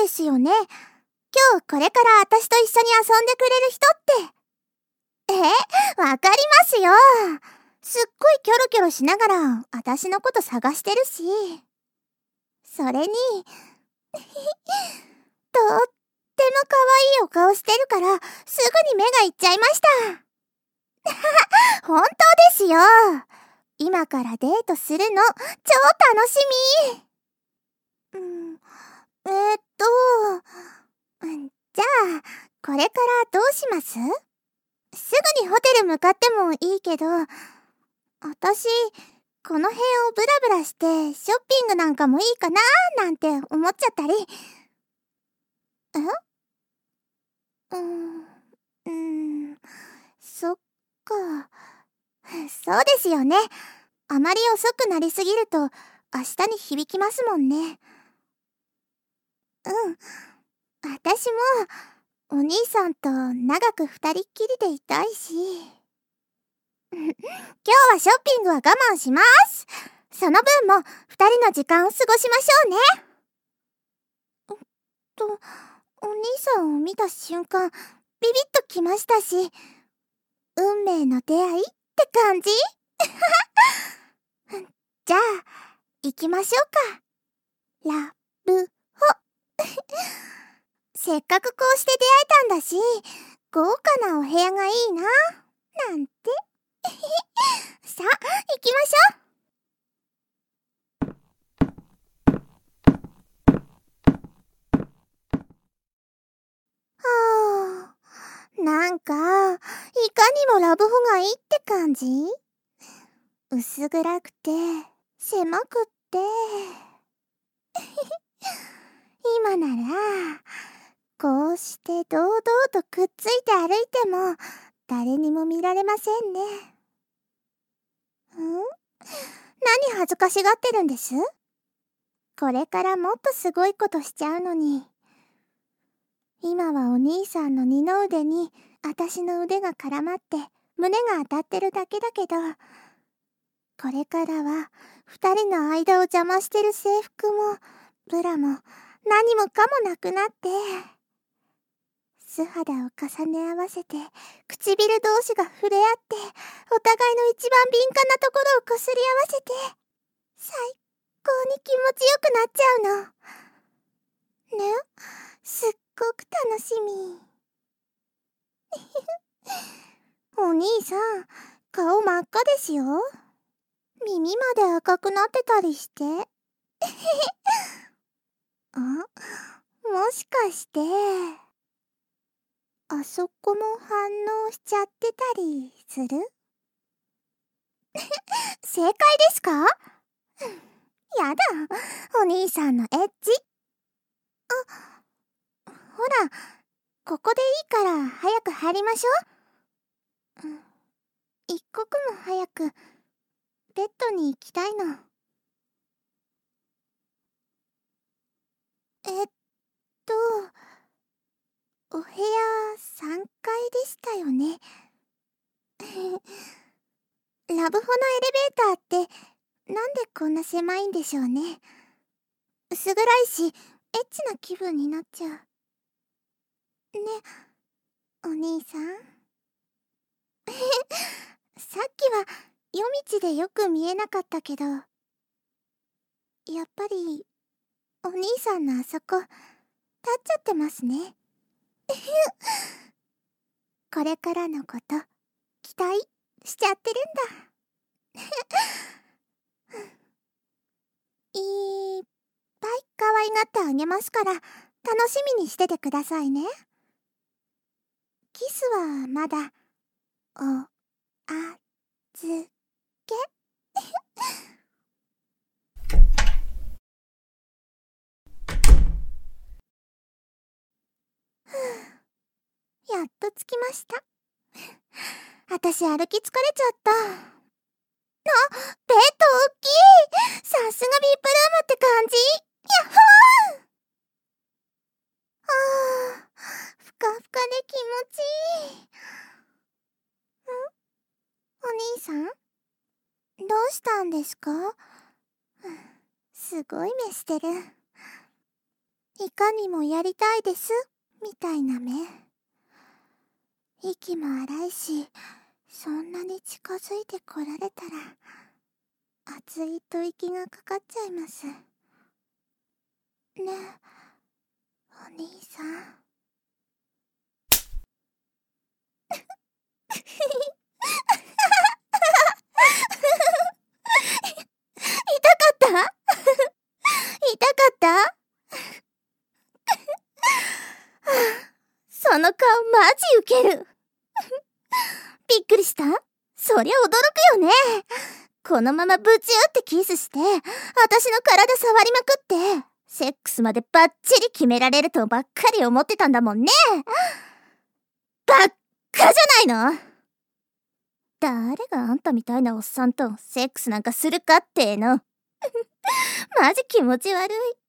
ですよね。今日これから私と一緒に遊んでくれる人って。わかりますよ。すっごいキョロキョロしながら私のこと探してるし。それにとっても可愛いお顔してるからすぐに目がいっちゃいました。本当ですよ。今からデートするの超楽しみ。じゃあこれからどうします？すぐにホテル向かってもいいけど、私この辺をブラブラしてショッピングなんかもいいかななんて思っちゃったり。そっか。そうですよね。あまり遅くなりすぎると明日に響きますもんね。私もお兄さんと長く二人っきりでいたいし。今日はショッピングは我慢します。その分も二人の時間を過ごしましょうね。お兄さんを見た瞬間ビビッときましたし、運命の出会いって感じ。じゃあ行きましょうか。ラブホ。せっかくこうして出会えたんだし、豪華なお部屋がいいななんて。さあ行きましょう。なんかいかにもラブホがいいって感じ。薄暗くて狭くって今ならこうして堂々とくっついて歩いても誰にも見られませんね。何恥ずかしがってるんです？これからもっとすごいことしちゃうのに。今はお兄さんの二の腕に私の腕が絡まって胸が当たってるだけだけど、これからは二人の間を邪魔してる制服もブラも何もかもなくなって、素肌を重ね合わせて唇同士が触れ合ってお互いの一番敏感なところをこすり合わせて最高に気持ちよくなっちゃうのね。すっごく楽しみ。お兄さん顔真っ赤ですよ。耳まで赤くなってたりして。もしかしてあそこも反応しちゃってたりする？正解ですか？やだ、お兄さんのエッチ。ほら、ここでいいから早く入りましょう。一刻も早くベッドに行きたいの。お部屋3階でしたよね。ラブホのエレベーターってなんでこんな狭いんでしょうね。薄暗いしエッチな気分になっちゃうね。お兄さん。さっきは夜道でよく見えなかったけど、やっぱりお兄さんのあそこ立っちゃってますね。これからのこと期待しちゃってるんだ。いっぱい可愛がってあげますから楽しみにしててくださいね。キスはまだおあずけ。やっと着きました。私歩き疲れちゃった。ベッド大きい。さすがビープルームって感じ。やっほー。ふかふかで気持ちいい。お兄さん、どうしたんですか？すごい目してる。 いかにもやりたいです、みたいな目。息も荒いし、そんなに近づいてこられたら、熱い吐息がかかっちゃいます。ねえ、お兄さん。痛かった痛かったその顔マジウケる。びっくりした？そりゃ驚くよね。このままブチュってキスして、私の体触りまくって、セックスまでバッチリ決められるとばっかり思ってたんだもんね。ばっかじゃないの？誰があんたみたいなおっさんとセックスなんかするかっての。マジ気持ち悪い。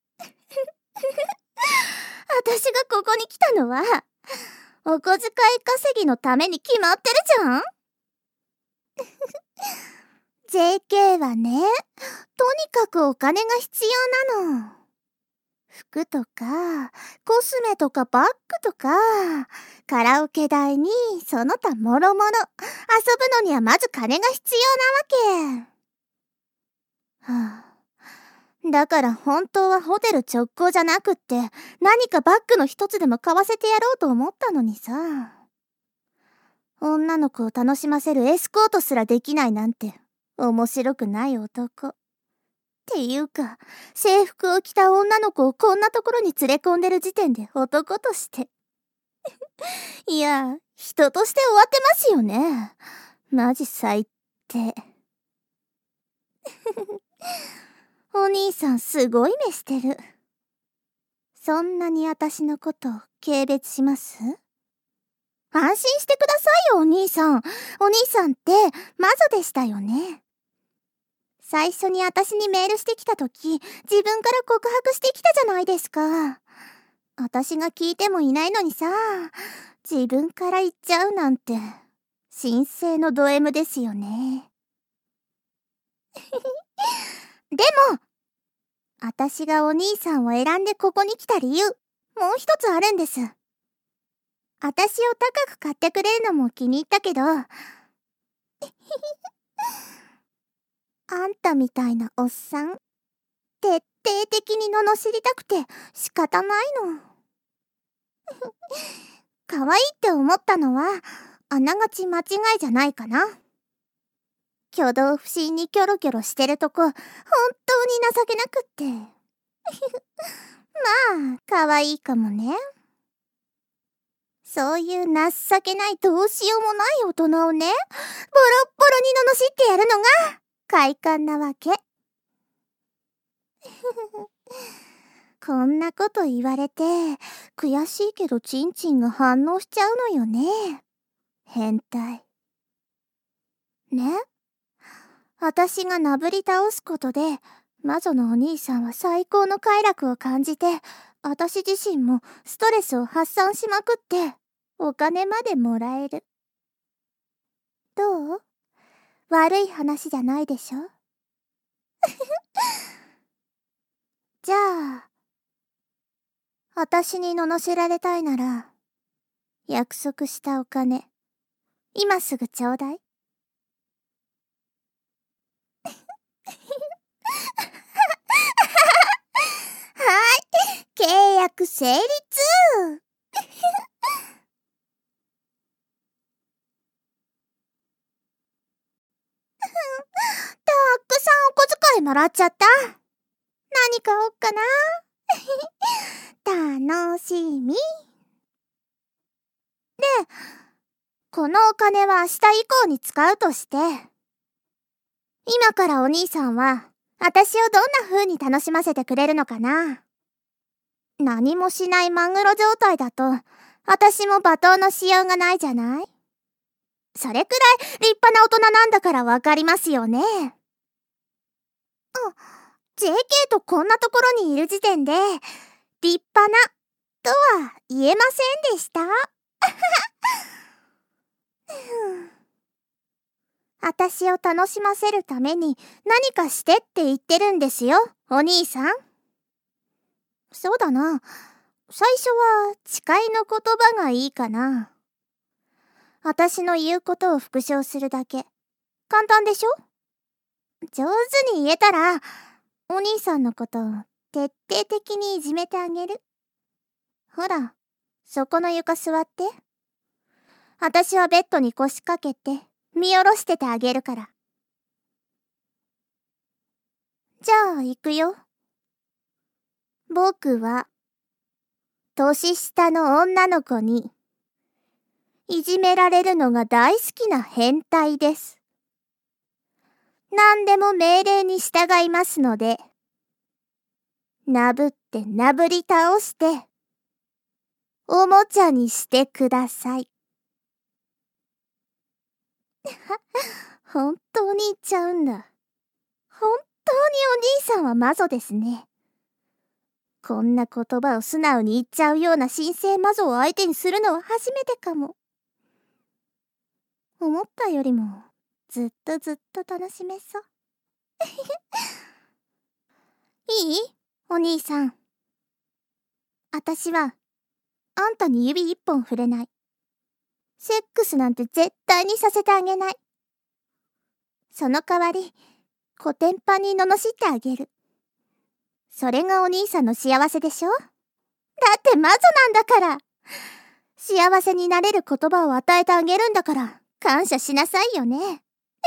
私がここに来たのは、お小遣い稼ぎのために決まってるじゃん。JK はね、とにかくお金が必要なの。服とか、コスメとかバッグとか、カラオケ代にその他もろもろ、遊ぶのにはまず金が必要なわけ。はあ、だから本当はホテル直行じゃなくって、何かバッグの一つでも買わせてやろうと思ったのにさ。女の子を楽しませるエスコートすらできないなんて、面白くない男。っていうか、制服を着た女の子をこんなところに連れ込んでる時点で男として。いや、人として終わってますよね。マジ最低。お兄さんすごい目してる。そんなに私のことを軽蔑します？安心してくださいよ、お兄さん。お兄さんって魔女でしたよね。最初に私にメールしてきたとき、自分から告白してきたじゃないですか。私が聞いてもいないのにさ、自分から言っちゃうなんて、神聖のド M ですよね。でも、私がお兄さんを選んでここに来た理由、もう一つあるんです。私を高く買ってくれるのも気に入ったけど、あんたみたいなおっさん、徹底的に罵りたくて仕方ないの。可愛いって思ったのは、あながち間違いじゃないかな。挙動不審にキョロキョロしてるとこ、本当に情けなくって。まあ、可愛いかもね。そういう情けないどうしようもない大人をね、ボロッボロに罵ってやるのが快感なわけ。こんなこと言われて、悔しいけどチンチンが反応しちゃうのよね。変態。ね？私がなぶり倒すことで、魔女のお兄さんは最高の快楽を感じて、私自身もストレスを発散しまくって、お金までもらえる。どう？悪い話じゃないでしょ？じゃあ、私に罵られたいなら、約束したお金、今すぐちょうだい。はい、契約成立。たくさんお小遣いもらっちゃった。何買おっかな。楽しみ。で、このお金は明日以降に使うとして、今からお兄さんは、私をどんな風に楽しませてくれるのかな。何もしないマグロ状態だと、私も罵倒のしようがないじゃない？それくらい立派な大人なんだからわかりますよね。JK とこんなところにいる時点で、立派な、とは言えませんでした。私を楽しませるために何かしてって言ってるんですよ、お兄さん。 そうだな。最初は誓いの言葉がいいかな。私の言うことを復唱するだけ。簡単でしょ？上手に言えたら、お兄さんのことを徹底的にいじめてあげる。ほら、そこの床座って。私はベッドに腰掛けて見下ろしててあげるから。じゃあ行くよ。僕は年下の女の子にいじめられるのが大好きな変態です。何でも命令に従いますので、なぶってなぶり倒しておもちゃにしてください。本当に言っちゃうんだ。本当にお兄さんはマゾですね。こんな言葉を素直に言っちゃうような神聖マゾを相手にするのは初めてかも。思ったよりもずっと楽しめそう。いい？お兄さん。私はあんたに指一本触れない。セックスなんて絶対にさせてあげない。その代わりコテンパンに罵ってあげる。それがお兄さんの幸せでしょ？だってマゾなんだから。幸せになれる言葉を与えてあげるんだから感謝しなさいよね。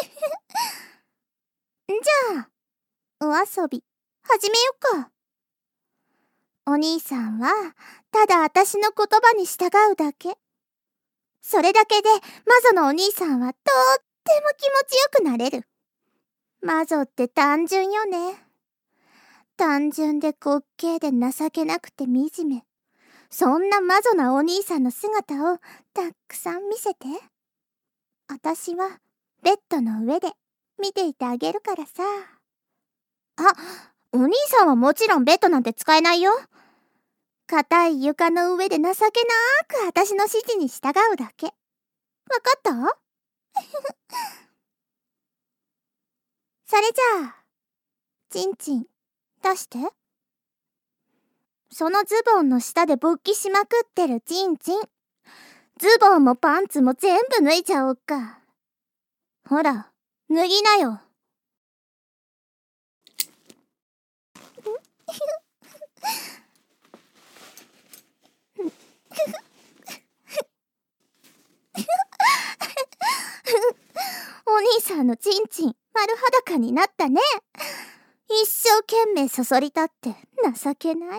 じゃあお遊び始めよっか。お兄さんはただ私の言葉に従うだけ。それだけでマゾのお兄さんはとっても気持ちよくなれる。マゾって単純よね。単純で滑稽で情けなくて惨め。そんなマゾなお兄さんの姿をたくさん見せて。私はベッドの上で見ていてあげるからさ。あ、お兄さんはもちろんベッドなんて使えないよ。硬い床の上で情けなく私の指示に従うだけ。わかった？それじゃあ、チンチン出して。そのズボンの下で勃起しまくってるチンチン。ズボンもパンツも全部脱いじゃおっか。ほら、脱ぎなよ。お兄さんのチンチン丸裸になったね。一生懸命そそりたって情けない。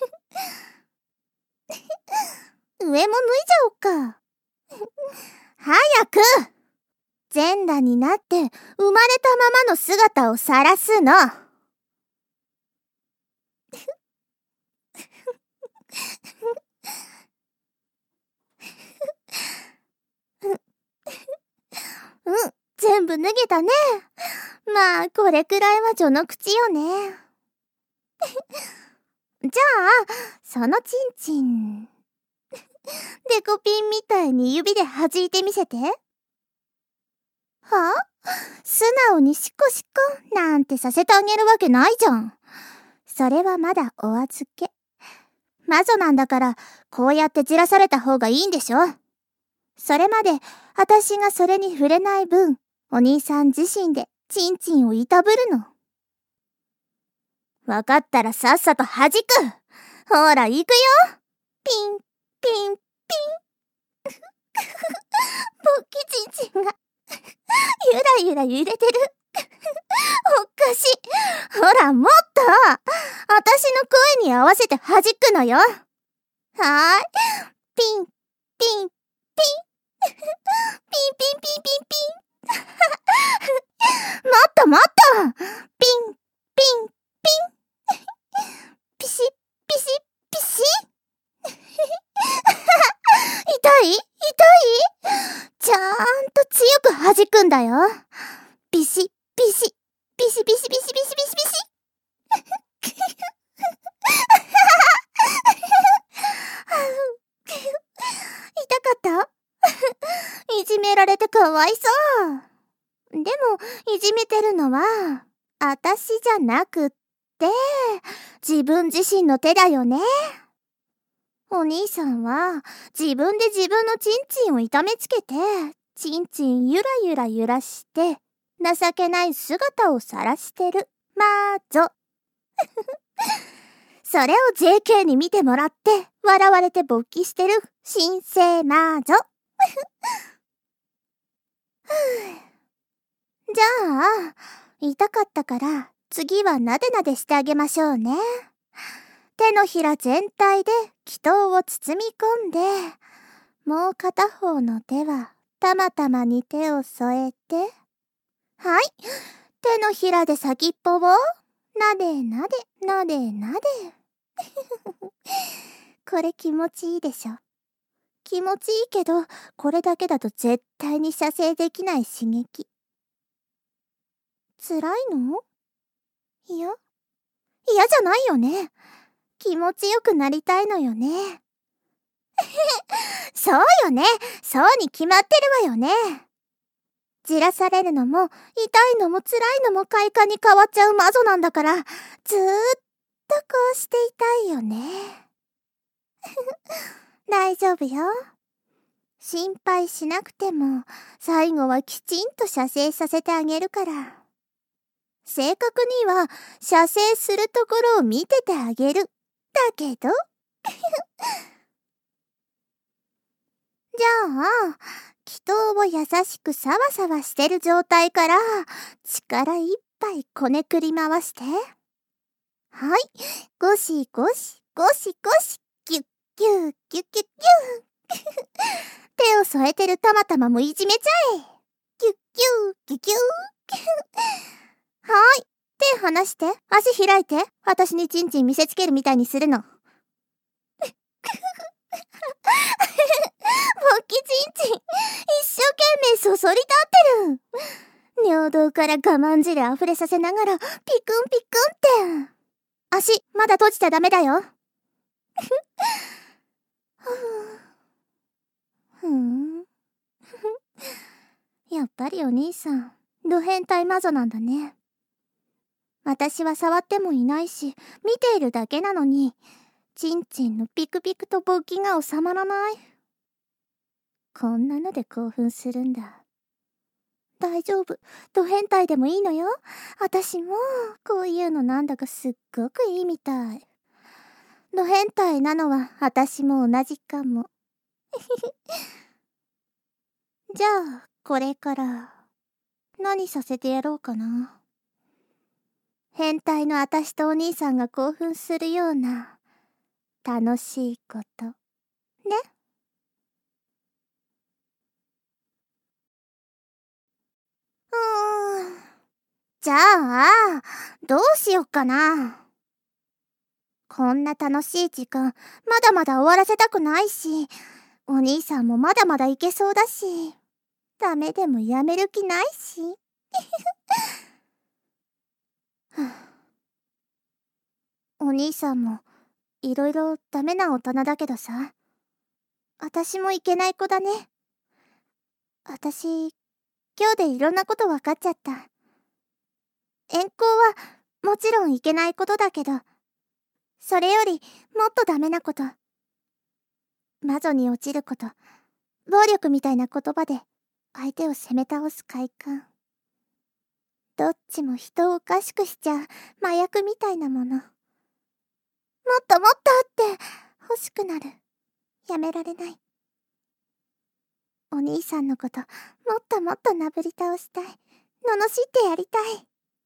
上も脱いじゃおっか。早く。全裸になって生まれたままの姿を晒すの。全部脱げたね。まあこれくらいは序の口よね。じゃあそのチンチンデコピンみたいに指で弾いてみせて。は？素直にシコシコなんてさせてあげるわけないじゃん。それはまだお預け。魔女なんだからこうやってじらされた方がいいんでしょ。それまで私がそれに触れない分、お兄さん自身でチンチンをいたぶるの。わかったらさっさと弾く。ほら行くよ。ピンピンピン。勃起チンチンがゆらゆら揺れてる。おかしい。ほらもっと私の声に合わせて弾くのよ。はーい。ピンピンピン。ピンピンピンピンピン。もっともっと。ピンピンピン。ピシッピシッピシッ。痛い？痛い？ちゃんと強く弾くんだよ。ビシッビシッビシビシビシビシビシビシ。痛かった？いじめられてかわいそう。でもいじめてるのはあたしじゃなくって 、自分自身の手だよね。お兄さんは自分で自分のチンチンを痛めつけて、チンチンゆらゆら揺らして、情けない姿を晒してる魔女。それを JK に見てもらって笑われて勃起してる新生魔女。じゃあ、痛かったから次はなでなでしてあげましょうね。手のひら全体で気筒を包み込んで、もう片方の手はたまたまに手を添えて、はい、手のひらで先っぽをなでなでなでなで。これ気持ちいいでしょ。気持ちいいけど、これだけだと絶対に射精できない刺激。辛いの？嫌じゃないよね。気持ちよくなりたいのよね。そうよね。そうに決まってるわよね。じらされるのも痛いのも辛いのも快感に変わっちゃう魔女なんだから、ずーっとこうしていたいよね。大丈夫よ。心配しなくても最後はきちんと射精させてあげるから。正確には射精するところを見ててあげる。だけどじゃあ、気筒を優しくサワサワしてる状態から力いっぱいこねくり回して。はい、ゴシゴシゴシゴシ、ギュッギュッギュッギュッギュッ。手を添えてるたまたまもいじめちゃえ。ギュッギュッギュッギュッ。はい、手離して、足開いて、私にチンチン見せつけるみたいにするの。勃起チンチン、一生懸命そそり立ってる。尿道から我慢汁溢れさせながら、ピクンピクンって。足、まだ閉じちゃダメだよ。やっぱりお兄さん、ド変態魔女なんだね。私は触ってもいないし、見ているだけなのに、チンチンのピクピクと勃起が収まらない。こんなので興奮するんだ。大丈夫、ド変態でもいいのよ。私も、こういうのなんだかすっごくいいみたい。ド変態なのは私も同じかも。じゃあ、これから、何させてやろうかな。変態の私とお兄さんが興奮するような、楽しいこと。ね。じゃあ、どうしよっかな。こんな楽しい時間、まだまだ終わらせたくないし、お兄さんもまだまだいけそうだし、ダメでもやめる気ないし。お兄さんも、いろいろダメな大人だけどさ、私もいけない子だね。私、今日でいろんなこと分かっちゃった。遠行はもちろんいけないことだけど、それよりもっとダメなこと。魔女に落ちること、暴力みたいな言葉で相手を責め倒す快感。どっちも人をおかしくしちゃう麻薬みたいなもの。もっともっとって欲しくなる。やめられない。お兄さんのこともっともっとなぶり倒したい。罵ってやりたい。って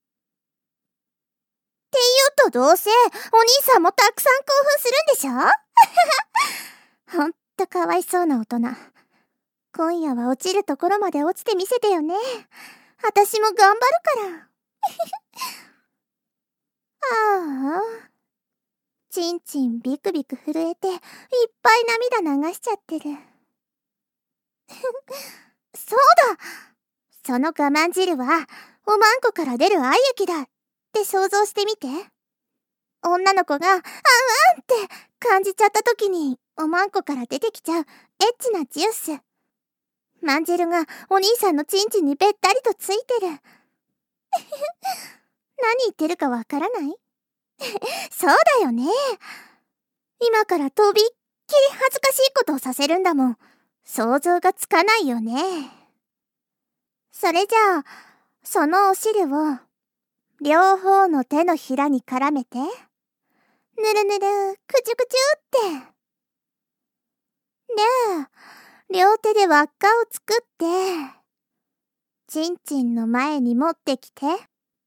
言うとどうせお兄さんもたくさん興奮するんでしょ。ほんとかわいそうな大人。今夜は落ちるところまで落ちてみせてよね。私も頑張るから。ああ。ちんちんビクビク震えていっぱい涙流しちゃってる。そうだ、その我慢汁はおまんこから出る愛液だって想像してみて。女の子があんあんって感じちゃった時におまんこから出てきちゃうエッチなジュース。まんじるがお兄さんのちんちんにべったりとついてる。何言ってるかわからない？ そうだよね。今からとびっきり恥ずかしいことをさせるんだもん。想像がつかないよね。それじゃあ、そのお汁を両方の手のひらに絡めて、ぬるぬる、くちゅくちゅって。で、両手で輪っかを作って、ちんちんの前に持ってきて。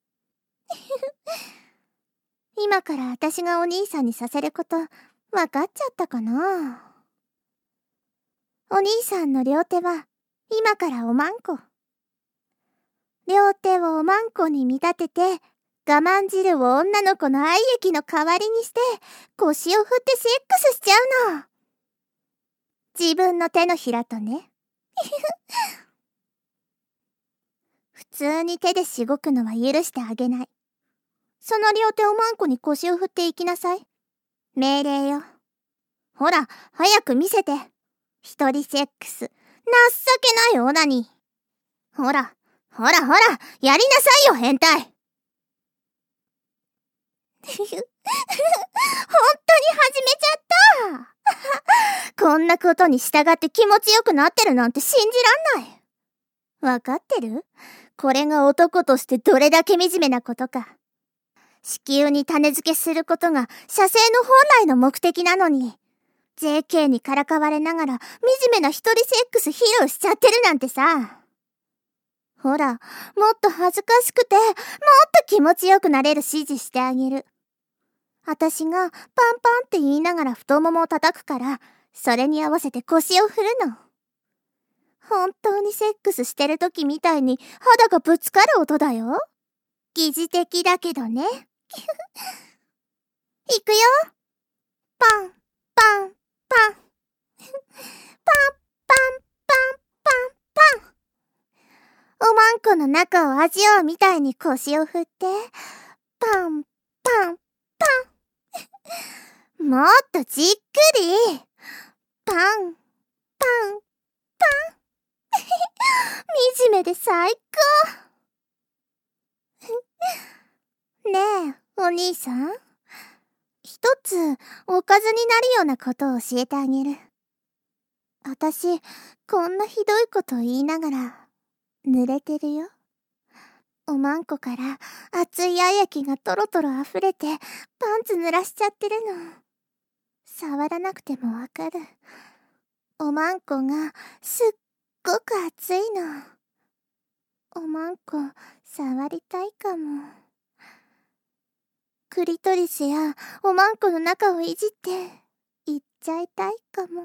今から私がお兄さんにさせること、わかっちゃったかな？お兄さんの両手は、今からおまんこ。両手をおまんこに見立てて、我慢汁を女の子の愛液の代わりにして、腰を振ってセックスしちゃうの。自分の手のひらとね。普通に手でしごくのは許してあげない。その両手おまんこに腰を振っていきなさい。命令よ。ほら、早く見せて。一人セックス。情けないオナニー。ほら、ほらほら、やりなさいよ、変態。本当に始めちゃった。こんなことに従って気持ちよくなってるなんて信じらんない。わかってる？これが男としてどれだけ惨めなことか。子宮に種付けすることが射精の本来の目的なのに、JK にからかわれながら惨めな一人セックス披露しちゃってるなんてさ。ほら、もっと恥ずかしくて、もっと気持ちよくなれる指示してあげる。私がパンパンって言いながら太ももを叩くから、それに合わせて腰を振るの。本当にセックスしてる時みたいに肌がぶつかる音だよ。疑似的だけどね。いくよ。パン、パン、パン。パン、パン、パン、パン、パン。おまんこの中を味わうみたいに腰を振って、パン、パン、パン。もっとじっくり。パン、パン、パン。惨めで最高。ねえ、お兄さん。一つ、おかずになるようなことを教えてあげる。私、こんなひどいことを言いながら、濡れてるよ。おまんこから熱い愛液がトロトロ溢れて、パンツ濡らしちゃってるの。触らなくてもわかる。おまんこがすっごく熱いの。おまんこ、触りたいかも。クリトリスやおまんこの中をいじって、いっちゃいたいかも。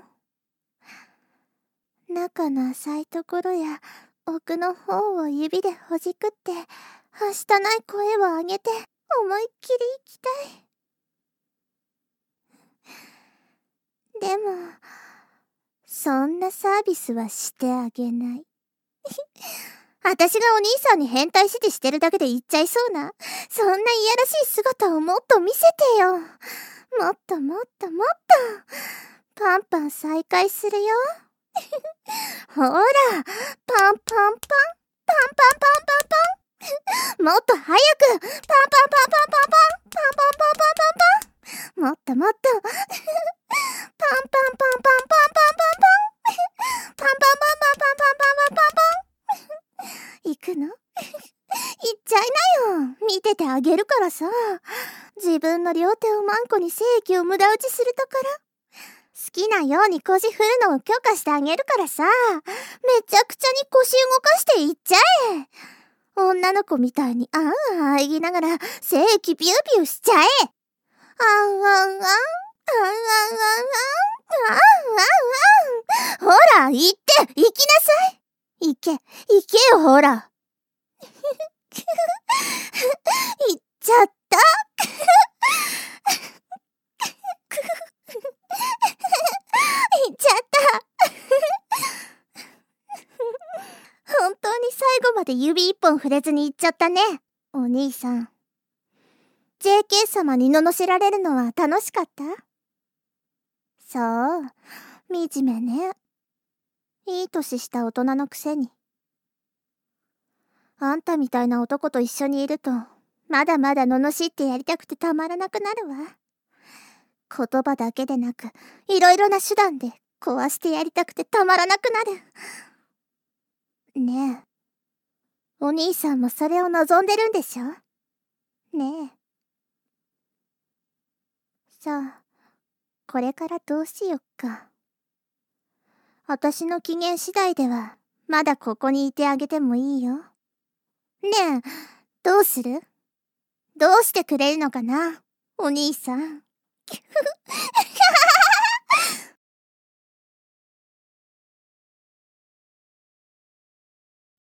中の浅いところや奥の方を指でほじくって、はしたない声を上げて思いっきり行きたい。でも、そんなサービスはしてあげない。私がお兄さんに変態指示してるだけで言っちゃいそうな、そんないやらしい姿をもっと見せてよ。もっともっともっと。パンパン再開するよ。ほら、パンパンパン、パンパンパンパンパン。もっと早く、パンパンパンパンパンパン、パンパンパンパンパンパンパン。もっともっと、パンパンパンパンパンパンパンパンパン。パンパンパンパンパンパンパンパンパンパンパン。行くの？行っちゃいなよ。見ててあげるからさ。自分の両手をマンコに精液を無駄打ちするところ。好きなように腰振るのを許可してあげるからさ。めちゃくちゃに腰動かしていっちゃえ。女の子みたいにあんあん言いながら精液ビュービューしちゃえ。あんあんあん。あんあんあんあん。あんあんあん。ほら、行って、行きなさい。行けよ、ほら。行っちゃった。行っちゃった。本当に最後まで指一本触れずに行っちゃったね、お兄さん。JK 様に罵られるのは楽しかった？そう、惨めね。いい年した大人のくせに。あんたみたいな男と一緒にいるとまだまだ罵ってやりたくてたまらなくなるわ。言葉だけでなく、いろいろな手段で壊してやりたくてたまらなくなる。ねえ、お兄さんもそれを望んでるんでしょ？ねえ。さあ、これからどうしよっか。私の機嫌次第では、まだここにいてあげてもいいよ。ねえ、どうする？どうしてくれるのかな、お兄さん。